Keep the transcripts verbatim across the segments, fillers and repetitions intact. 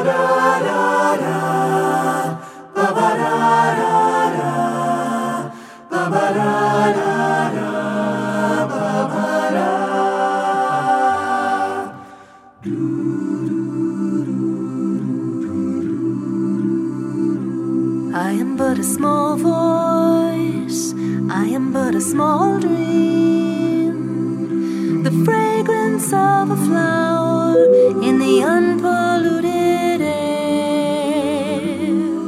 I am but a small voice, I am but a small dream, the fragrance of a flower in the unpolluted air.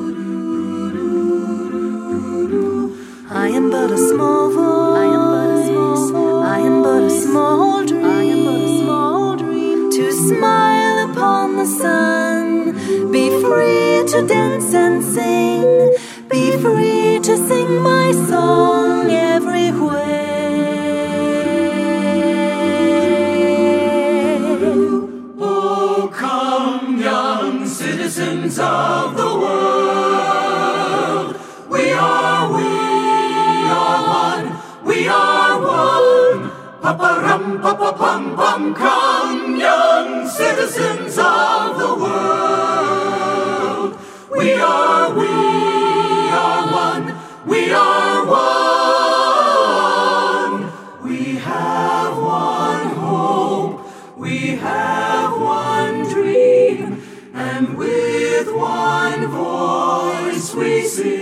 I am but a small voice, I am but a small dream, I am but a small dream, to smile upon the sun, be free to dance and sing, be free to sing my song everywhere. Oh, come, young citizens of the world. We are, we are one, we are one. Pa-pa-rum, pa-pa-pum-pum, come, young citizens of the world. We are, we are one, we are one. We have one hope, we have one dream, and with one voice we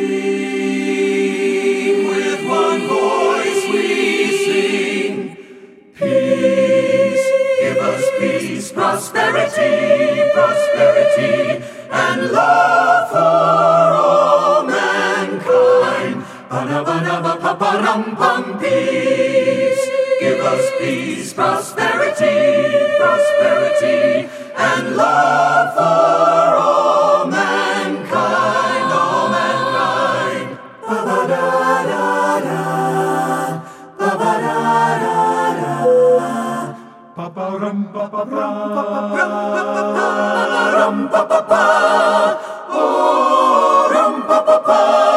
sing. With one voice we sing. Peace, give us peace, prosperity, prosperity, and love for all mankind. Ba-da-ba-da-ba-pa-pa-rum-pum. Peace, give us peace, prosperity, prosperity, and love for all mankind, all mankind. Ba-ba-da-da-da, ba-ba-da-da-da, pa-pa-rum, pa-pa-pa, rum, pa-pa-pa, oh, rum, pa-pa-pa,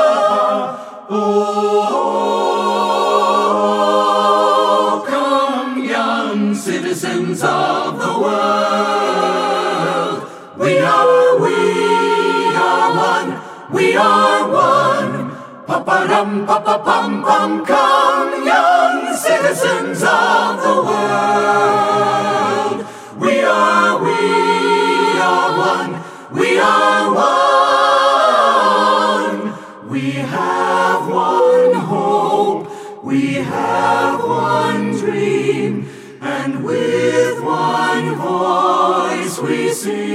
oh, come, young citizens of the world. We are, we are one, we are one. Pa-pa-rum, pa-pa-pum-pum, come, young citizens of the world. We are, we are one, we are one. We have one hope, we have one dream, and with one voice we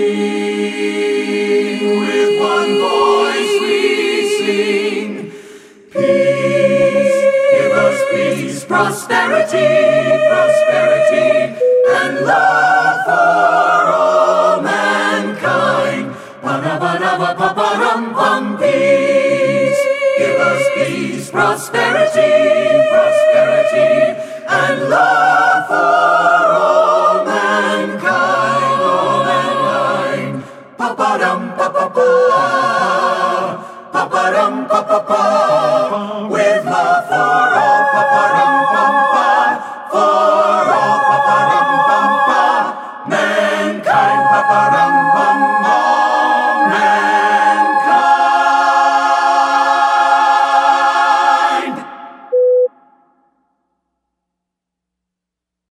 sing. With one voice we sing. Peace, give us peace, prosperity, prosperity, and love for all mankind. Pa-da-ba-da-ba-pa-pa-rum-pum. Peace, give us peace, prosperity, prosperity, and love for all mankind, all mankind. Pa-pa-dum, pa-pa-pa, pa-pa-dum, pa-pa-pa.